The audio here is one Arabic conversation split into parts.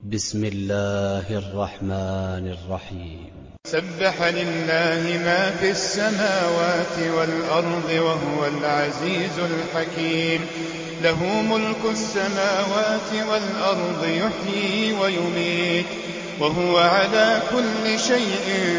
بسم الله الرحمن الرحيم. سبح لله ما في السماوات والأرض وهو العزيز الحكيم. له ملك السماوات والأرض يحيي ويميت وهو على كل شيء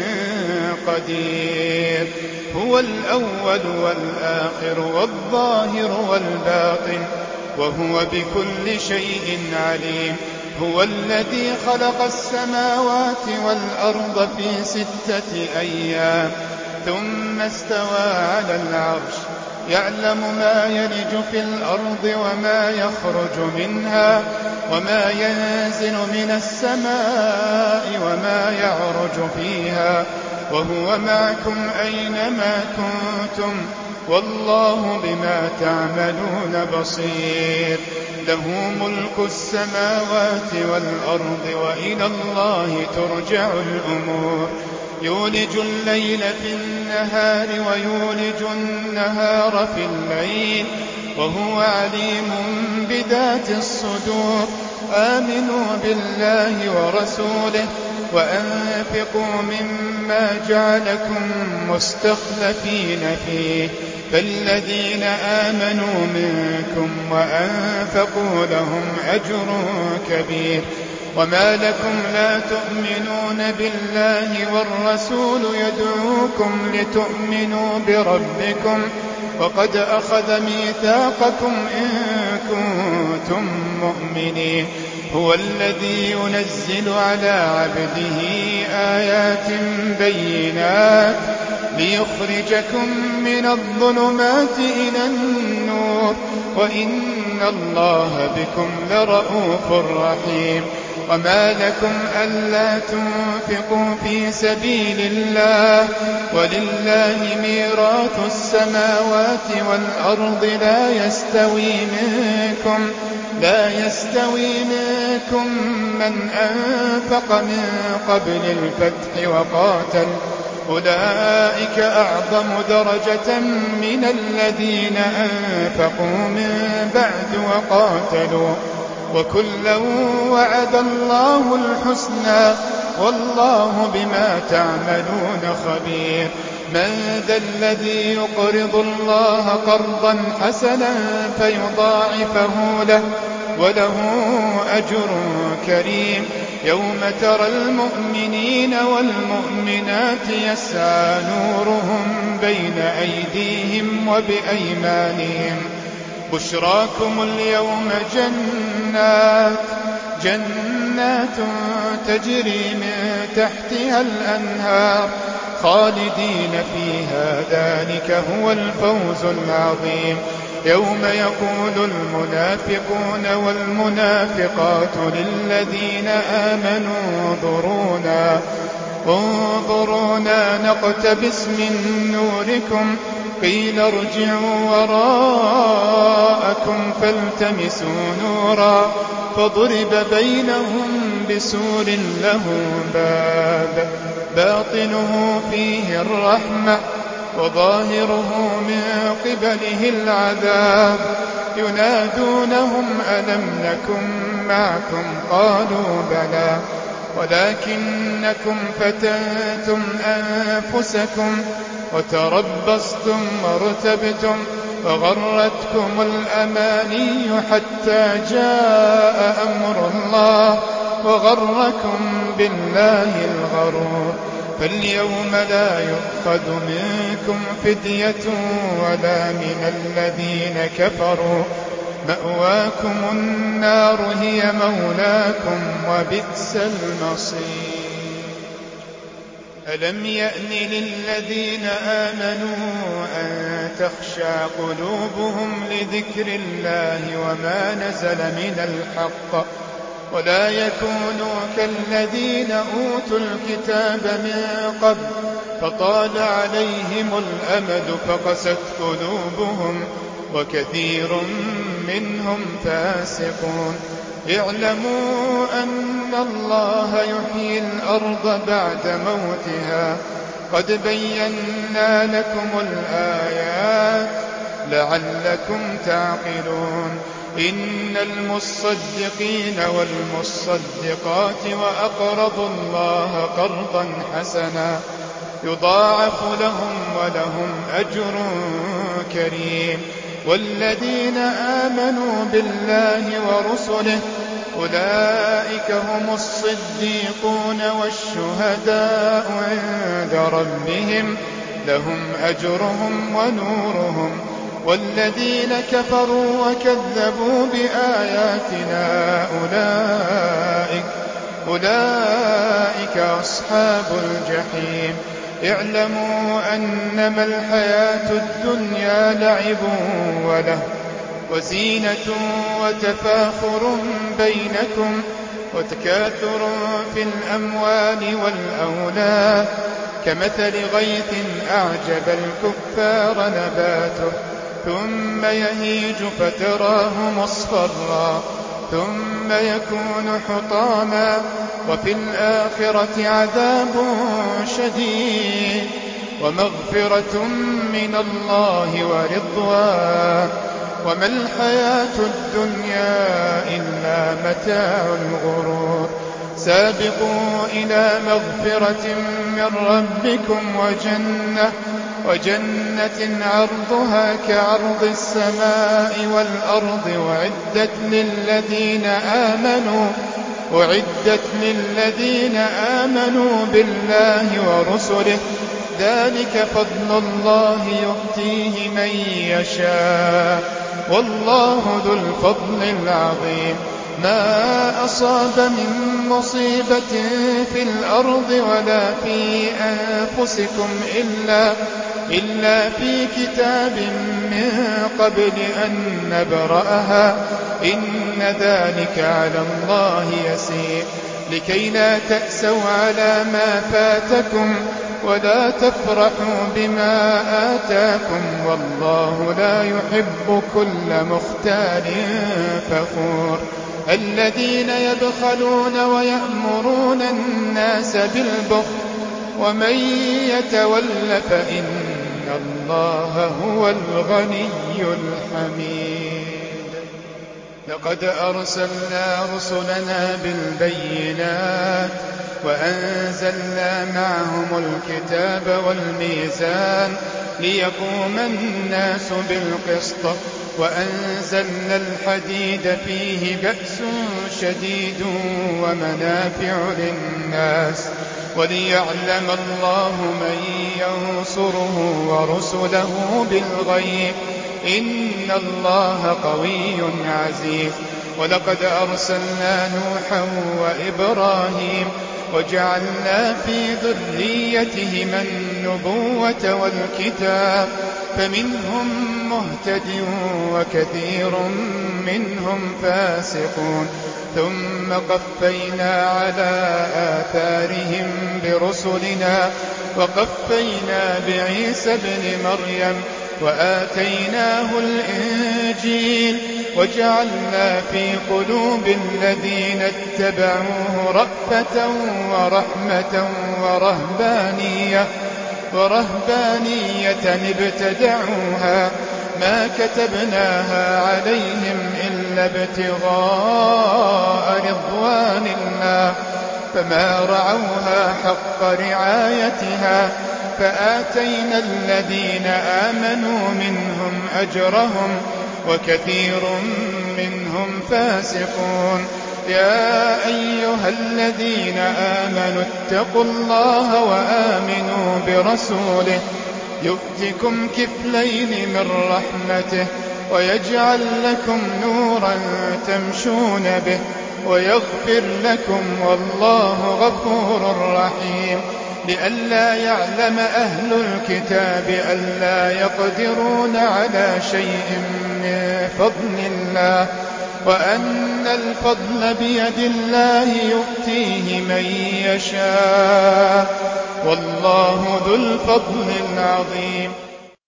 قدير. هو الأول والآخر والظاهر والباطن وهو بكل شيء عليم. هو الذي خلق السماوات والأرض في 6 أيام ثم استوى على العرش يعلم ما يلج في الأرض وما يخرج منها وما ينزل من السماء وما يعرج فيها وهو معكم أينما كنتم والله بما تعملون بصير. له ملك السماوات والأرض وإلى الله ترجع الأمور. يولج الليل في النهار ويولج النهار في الليل وهو عليم بذات الصدور. آمنوا بالله ورسوله وأنفقوا مما جعلكم مستخلفين فيه فالذين آمنوا منكم وأنفقوا لهم أجر كبير. وما لكم لا تؤمنون بالله والرسول يدعوكم لتؤمنوا بربكم وقد أخذ ميثاقكم إن كنتم مؤمنين. هو الذي ينزل على عبده آيات بينات ليخرجكم من الظلمات إلى النور وإن الله بكم لرءوف رحيم. وما لكم ألا تنفقوا في سبيل الله ولله ميراث السماوات والأرض لا يستوي منكم من أنفق من قبل الفتح وقاتل أولئك أعظم درجة من الذين أنفقوا من بعد وقاتلوا وكلا وعد الله الحسنى والله بما تعملون خبير. من ذا الذي يقرض الله قرضا حسنا فيضاعفه له وله أجر كريم. يوم ترى المؤمنين والمؤمنات يسعى نورهم بين أيديهم وبأيمانهم بشراكم اليوم جنات تجري من تحتها الأنهار خالدين فيها ذلك هو الفوز العظيم. يوم يقول المنافقون والمنافقات للذين آمنوا انظرونا نقتبس من نوركم قيل ارجعوا وراءكم فالتمسوا نورا فضرب بينهم بسور له باب باطنه فيه الرحمة وظاهره من قبله العذاب. ينادونهم ألم نكن معكم قالوا بلى ولكنكم فتنتم أنفسكم وتربصتم وارتبتم وغرتكم الأماني حتى جاء أمر الله وغركم بالله الغرور. فاليوم لا يؤخذ منكم فدية ولا من الذين كفروا مأواكم النار هي مولاكم وبئس المصير. ألم يأن للذين آمنوا أن تخشع قلوبهم لذكر الله وما نزل من الحق ولا يكونوا كالذين أوتوا الكتاب من قبل فطال عليهم الأمد فقست قلوبهم وكثير منهم فاسقون. اعلموا أن الله يحيي الأرض بعد موتها قد بينا لكم الآيات لعلكم تعقلون. إن المصدقين والمصدقات وأقرضوا الله قرضا حسنا يضاعف لهم ولهم أجر كريم. والذين آمنوا بالله ورسله أولئك هم الصديقون والشهداء عند ربهم لهم أجرهم ونورهم. والذين كفروا وكذبوا بآياتنا أولئك أصحاب الجحيم. اعلموا أنما الحياة الدنيا لعب وله وزينة وتفاخر بينكم وتكاثر في الأموال والأولاد كمثل غيث أعجب الكفار نباته ثم يهيج فتراه مصفرا ثم يكون حطاما وفي الآخرة عذاب شديد ومغفرة من الله ورضوان وما الحياة الدنيا إلا متاع الغرور. سابقوا إلى مغفرة من ربكم وجنة عرضها كعرض السماء والأرض أعدت للذين آمنوا بالله ورسله ذلك فضل الله يؤتيه من يشاء والله ذو الفضل العظيم. ما أصاب من مصيبة في الأرض ولا في أنفسكم إلا في كتاب من قبل أن نبرأها إن ذلك على الله يسير. لكي لا تأسوا على ما فاتكم ولا تفرحوا بما آتاكم والله لا يحب كل مختال فخور. الذين يبخلون ويأمرون الناس بالبخل ومن يتول فإن الله هو الغني الحميد. لقد أرسلنا رسلنا بالبينات وأنزلنا معهم الكتاب والميزان ليقوم الناس بالقسط وأنزلنا الحديد فيه بأس شديد ومنافع للناس وليعلم الله من ينصره ورسله بالغيب إن الله قوي عزيز. ولقد أرسلنا نوحا وإبراهيم وجعلنا في ذريتهما النبوة والكتاب فمنهم مهتد وكثير منهم فاسقون. ثم قفينا على آثارهم برسلنا وقفينا بعيسى ابن مريم وآتيناه الإنجيل وجعلنا في قلوب الذين اتبعوه رأفة ورحمة ورهبانية ابتدعوها ما كتبناها عليهم إلا ابتغاء رضوان الله فما رعوها حق رعايتها فآتينا الذين آمنوا منهم أجرهم وكثير منهم فاسقون. يا أيها الذين آمنوا اتقوا الله وآمنوا برسوله يؤتكم كفلين من رحمته ويجعل لكم نورا تمشون به ويغفر لكم والله غفور رحيم. لئلا يعلم أهل الكتاب ألا يقدرون على شيء من فضل الله وأن الفضل بيد الله يؤتيه من يشاء والله ذو الفضل العظيم.